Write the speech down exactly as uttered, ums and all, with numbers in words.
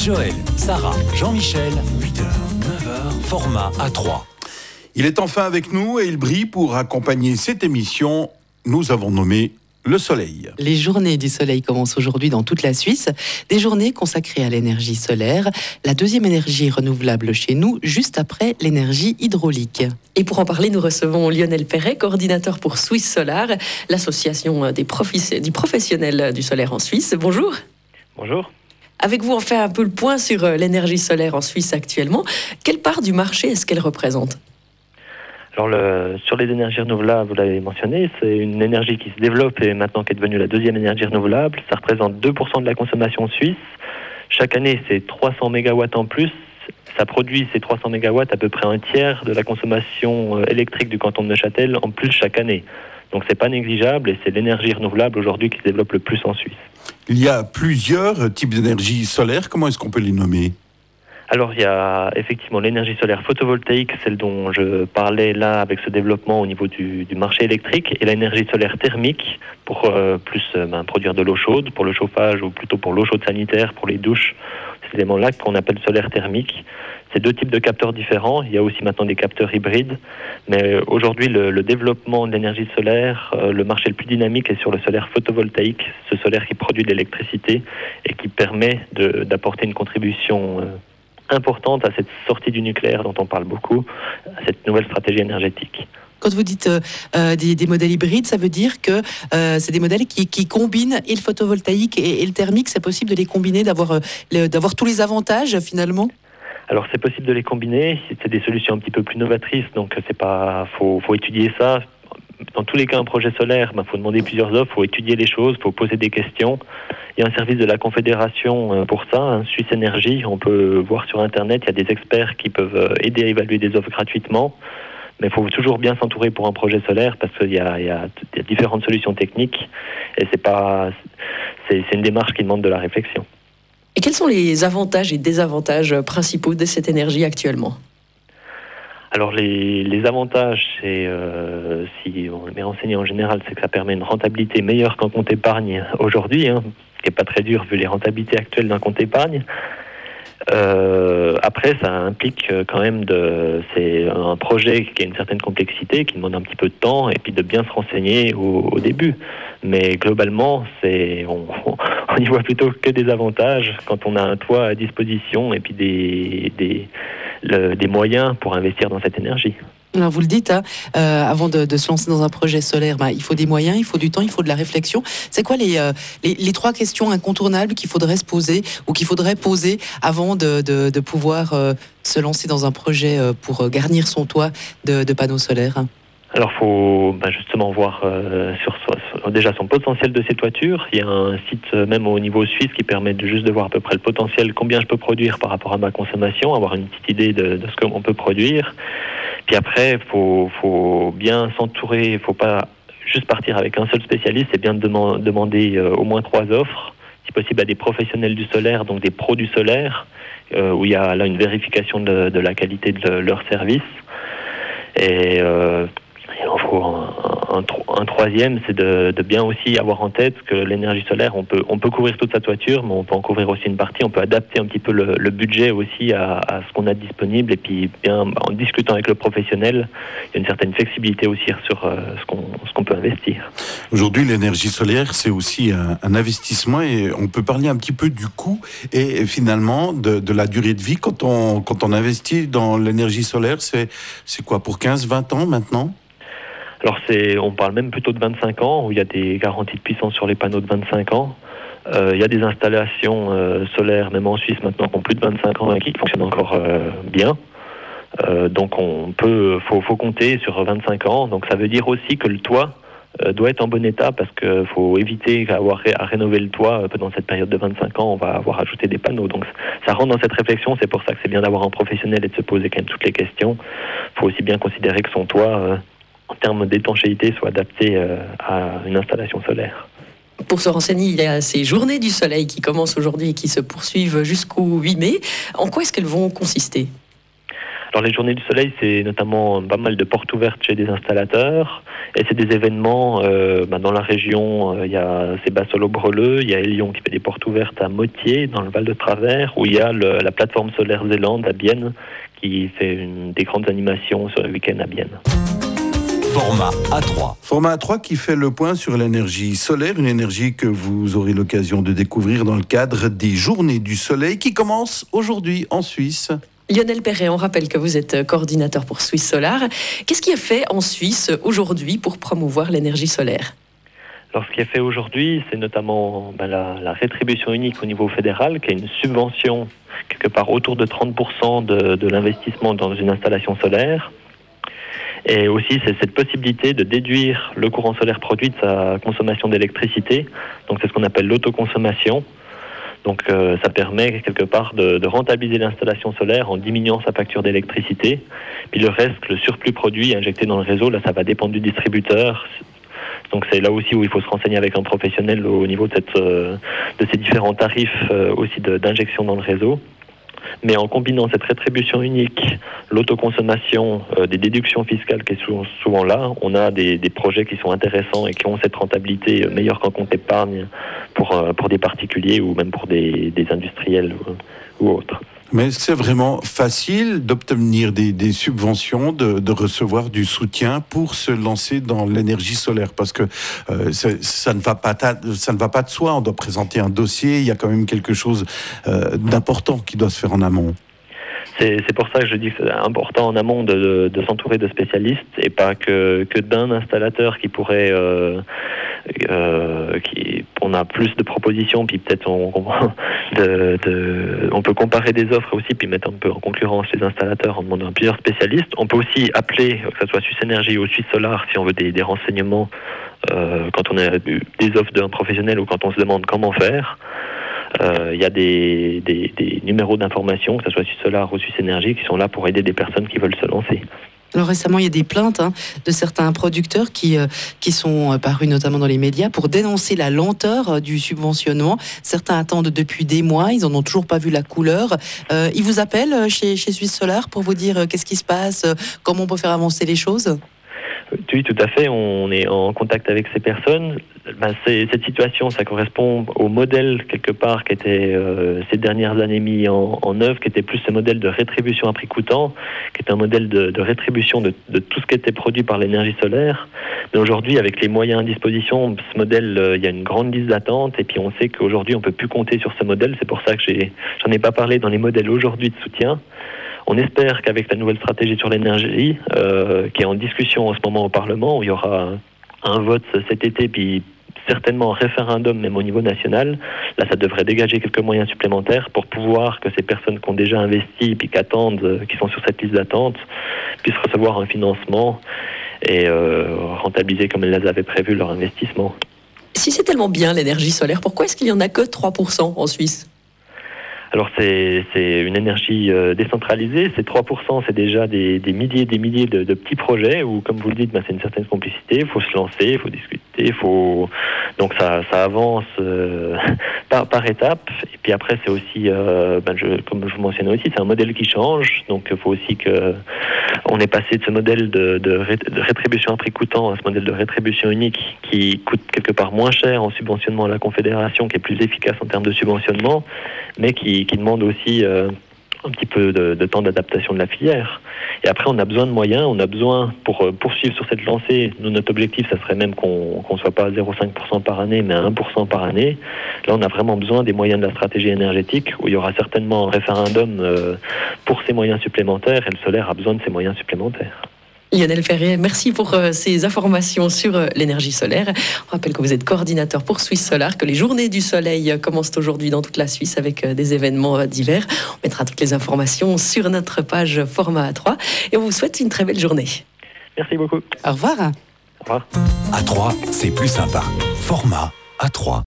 Joël, Sarah, Jean-Michel, huit heures, neuf heures, format A trois. Il est enfin avec nous et il brille pour accompagner cette émission. Nous avons nommé le soleil. Les journées du soleil commencent aujourd'hui dans toute la Suisse. Des journées consacrées à l'énergie solaire, la deuxième énergie renouvelable chez nous, juste après l'énergie hydraulique. Et pour en parler, nous recevons Lionel Perret, coordinateur pour Swiss Solar, l'association des profis- des professionnels du solaire en Suisse. Bonjour. Bonjour. Avec vous, on fait un peu le point sur l'énergie solaire en Suisse actuellement. Quelle part du marché est-ce qu'elle représente ? Alors le, sur les énergies renouvelables, vous l'avez mentionné, c'est une énergie qui se développe et maintenant qui est devenue la deuxième énergie renouvelable. Ça représente deux pour cent de la consommation suisse. Chaque année, c'est trois cents mégawatts en plus. Ça produit ces trois cents mégawatts à peu près un tiers de la consommation électrique du canton de Neuchâtel en plus chaque année. Donc c'est pas négligeable et c'est l'énergie renouvelable aujourd'hui qui se développe le plus en Suisse. Il y a plusieurs types d'énergie solaire. Comment est-ce qu'on peut les nommer ? Alors il y a effectivement l'énergie solaire photovoltaïque, celle dont je parlais là avec ce développement au niveau du, du marché électrique, et l'énergie solaire thermique pour euh, plus euh, ben, produire de l'eau chaude pour le chauffage ou plutôt pour l'eau chaude sanitaire, pour les douches. C'est l'élément-là qu'on appelle solaire thermique. C'est deux types de capteurs différents. Il y a aussi maintenant des capteurs hybrides. Mais aujourd'hui, le, le développement de l'énergie solaire, euh, le marché le plus dynamique est sur le solaire photovoltaïque, ce solaire qui produit de l'électricité et qui permet de, d'apporter une contribution euh, importante à cette sortie du nucléaire dont on parle beaucoup, à cette nouvelle stratégie énergétique. Quand vous dites euh, euh, des, des modèles hybrides, ça veut dire que euh, c'est des modèles qui, qui combinent et le photovoltaïque et, et le thermique. C'est possible de les combiner, d'avoir, euh, le, d'avoir tous les avantages finalement ? Alors c'est possible de les combiner, c'est des solutions un petit peu plus novatrices, donc c'est pas, faut, faut étudier ça. Dans tous les cas, un projet solaire, il ben, faut demander plusieurs offres, il faut étudier les choses, il faut poser des questions. Il y a un service de la Confédération pour ça, hein, Suisse Énergie. On peut voir sur Internet, il y a des experts qui peuvent aider à évaluer des offres gratuitement. Mais il faut toujours bien s'entourer pour un projet solaire parce qu'il y a, il y a, il y a différentes solutions techniques et c'est pas, c'est, c'est une démarche qui demande de la réflexion. Et quels sont les avantages et désavantages principaux de cette énergie actuellement ? Alors les, les avantages, c'est, euh, si on m'est renseigné en général, c'est que ça permet une rentabilité meilleure qu'un compte épargne aujourd'hui, hein, ce qui n'est pas très dur vu les rentabilités actuelles d'un compte épargne. Euh, après, ça implique quand même de, c'est un projet qui a une certaine complexité, qui demande un petit peu de temps et puis de bien se renseigner au, au début. Mais globalement, c'est, on, on y voit plutôt que des avantages quand on a un toit à disposition et puis des, des, le, des moyens pour investir dans cette énergie. Alors vous le dites, hein, euh, avant de, de se lancer dans un projet solaire, bah, il faut des moyens, il faut du temps, il faut de la réflexion. C'est quoi les, euh, les, les trois questions incontournables qu'il faudrait se poser ou qu'il faudrait poser avant de, de, de pouvoir euh, se lancer dans un projet euh, pour garnir son toit de, de panneaux solaires ? Alors il faut bah, justement voir euh, sur, sur déjà son potentiel de ces toitures. Il y a un site euh, même au niveau suisse qui permet de juste de voir à peu près le potentiel, combien je peux produire par rapport à ma consommation, avoir une petite idée de, de ce qu'on peut produire. Puis après, il faut, faut bien s'entourer, il ne faut pas juste partir avec un seul spécialiste, c'est bien de demand, demander euh, au moins trois offres, si possible à des professionnels du solaire, donc des pros du solaire, euh, où il y a là une vérification de, de la qualité de leur service. Et euh, il en faut un, un, un troisième, c'est de, de bien aussi avoir en tête que l'énergie solaire, on peut, on peut couvrir toute sa toiture, mais on peut en couvrir aussi une partie, on peut adapter un petit peu le, le budget aussi à, à ce qu'on a disponible, et puis bien en discutant avec le professionnel, il y a une certaine flexibilité aussi sur euh, ce, qu'on, ce qu'on peut investir. Aujourd'hui, l'énergie solaire, c'est aussi un, un investissement, et on peut parler un petit peu du coût et finalement de, de la durée de vie quand on, quand on investit dans l'énergie solaire. C'est, c'est quoi, pour quinze vingt ans maintenant ? Alors c'est, on parle même plutôt de vingt-cinq ans, où il y a des garanties de puissance sur les panneaux de vingt-cinq ans. Euh, il y a des installations euh, solaires, même en Suisse maintenant, qui ont plus de vingt-cinq ans et qui fonctionnent encore euh, bien. Euh, donc on peut, faut, faut compter sur vingt-cinq ans. Donc ça veut dire aussi que le toit euh, doit être en bon état, parce qu'il faut éviter d'avoir à rénover le toit. Euh, dans cette période de vingt-cinq ans, on va avoir ajouté des panneaux. Donc ça rentre dans cette réflexion. C'est pour ça que c'est bien d'avoir un professionnel et de se poser quand même toutes les questions. Il faut aussi bien considérer que son toit, euh, en termes d'étanchéité, soit adapté euh, à une installation solaire. Pour se renseigner, il y a ces journées du soleil qui commencent aujourd'hui et qui se poursuivent jusqu'au huit mai. En quoi est-ce qu'elles vont consister ? Alors les journées du soleil, c'est notamment pas mal de portes ouvertes chez des installateurs, et c'est des événements euh, bah, dans la région. Il euh, y a Sébassol-au-Breleux, il y a Elion qui fait des portes ouvertes à Motier, dans le Val de Travers, où il y a le, la plateforme solaire Zélande à Bienne, qui fait une des grandes animations sur le week-end à Bienne. Format A trois. Format A trois qui fait le point sur l'énergie solaire, une énergie que vous aurez l'occasion de découvrir dans le cadre des Journées du Soleil qui commencent aujourd'hui en Suisse. Lionel Perret, on rappelle que vous êtes coordinateur pour Suisse Solar. Qu'est-ce qui est fait en Suisse aujourd'hui pour promouvoir l'énergie solaire ? Alors, ce qui est fait aujourd'hui, c'est notamment ben, la, la rétribution unique au niveau fédéral, qui est une subvention quelque part autour de trente pour cent de, de l'investissement dans une installation solaire. Et aussi, c'est cette possibilité de déduire le courant solaire produit de sa consommation d'électricité. Donc, c'est ce qu'on appelle l'autoconsommation. Donc, euh, ça permet quelque part de, de rentabiliser l'installation solaire en diminuant sa facture d'électricité. Puis le reste, le surplus produit injecté dans le réseau, là, ça va dépendre du distributeur. Donc, c'est là aussi où il faut se renseigner avec un professionnel au niveau de, cette, euh, de ces différents tarifs euh, aussi de, d'injection dans le réseau. Mais en combinant cette rétribution unique, l'autoconsommation, euh, des déductions fiscales qui est souvent, souvent là, on a des, des projets qui sont intéressants et qui ont cette rentabilité meilleure qu'un compte épargne pour, euh, pour des particuliers ou même pour des, des industriels ou, ou autres. Mais c'est vraiment facile d'obtenir des, des subventions, de, de recevoir du soutien pour se lancer dans l'énergie solaire, parce que euh, ça ne va pas, ça ne va pas de soi. On doit présenter un dossier. Il y a quand même quelque chose euh, d'important qui doit se faire en amont. C'est, c'est pour ça que je dis que c'est important en amont de, de, de s'entourer de spécialistes et pas que, que d'un installateur qui pourrait... Euh, euh, qui, on a plus de propositions, puis peut-être on, de, de, on peut comparer des offres aussi, puis mettre un peu en concurrence les installateurs en demandant à plusieurs spécialistes. On peut aussi appeler, que ce soit Suisse Énergie ou Suisse Solar, si on veut des, des renseignements euh, quand on a des offres d'un professionnel ou quand on se demande comment faire. Il euh, y a des, des, des numéros d'information, que ce soit Suisse Solar ou Suisse Énergie, qui sont là pour aider des personnes qui veulent se lancer. Alors récemment, il y a des plaintes hein, de certains producteurs qui, euh, qui sont euh, parus notamment dans les médias pour dénoncer la lenteur euh, du subventionnement. Certains attendent depuis des mois, ils n'en ont toujours pas vu la couleur. Euh, ils vous appellent chez, chez Suisse Solar pour vous dire euh, qu'est-ce qui se passe, euh, comment on peut faire avancer les choses ? Oui, tout à fait. On est en contact avec ces personnes. Ben, c'est, cette situation, ça correspond au modèle, quelque part, qui était euh, ces dernières années mis en, en œuvre, qui était plus ce modèle de rétribution à prix coûtant, qui est un modèle de, de rétribution de, de tout ce qui était produit par l'énergie solaire. Mais aujourd'hui, avec les moyens à disposition, ce modèle, euh, il y a une grande liste d'attente, et puis on sait qu'aujourd'hui, on ne peut plus compter sur ce modèle. C'est pour ça que j'ai, j'en ai pas parlé dans les modèles aujourd'hui de soutien. On espère qu'avec la nouvelle stratégie sur l'énergie, euh, qui est en discussion en ce moment au Parlement, où il y aura un vote cet été, puis certainement un référendum même au niveau national, là ça devrait dégager quelques moyens supplémentaires pour pouvoir que ces personnes qui ont déjà investi, puis qui attendent, qui sont sur cette liste d'attente, puissent recevoir un financement et euh, rentabiliser comme elles avaient prévu leur investissement. Si c'est tellement bien l'énergie solaire, pourquoi est-ce qu'il n'y en a que trois pour cent en Suisse ? Alors c'est, c'est une énergie euh, décentralisée, ces trois pour cent c'est déjà des, des milliers et des milliers de, de petits projets où, comme vous le dites, ben, c'est une certaine complicité, il faut se lancer, il faut discuter, il faut... donc ça, ça avance euh, par, par étapes, et puis après c'est aussi, euh, ben, je, comme je vous mentionnais aussi, c'est un modèle qui change, donc il faut aussi que on est passé de ce modèle de, de, ré, de rétribution à prix coûtant à ce modèle de rétribution unique qui coûte quelque part moins cher en subventionnement à la Confédération, qui est plus efficace en termes de subventionnement, mais qui qui demande aussi euh, un petit peu de, de temps d'adaptation de la filière. Et après, on a besoin de moyens, on a besoin, pour euh, poursuivre sur cette lancée, nous, notre objectif, ça serait même qu'on ne soit pas à zéro virgule cinq pour cent par année, mais à un pour cent par année. Là, on a vraiment besoin des moyens de la stratégie énergétique, où il y aura certainement un référendum euh, pour ces moyens supplémentaires, et le solaire a besoin de ces moyens supplémentaires. Lionel Perret, merci pour euh, ces informations sur euh, l'énergie solaire. On rappelle que vous êtes coordinateur pour Suisse Solar, que les journées du soleil euh, commencent aujourd'hui dans toute la Suisse avec euh, des événements euh, divers. On mettra toutes les informations sur notre page Format A trois et on vous souhaite une très belle journée. Merci beaucoup. Au revoir. Au revoir. A trois, c'est plus sympa. Format A trois.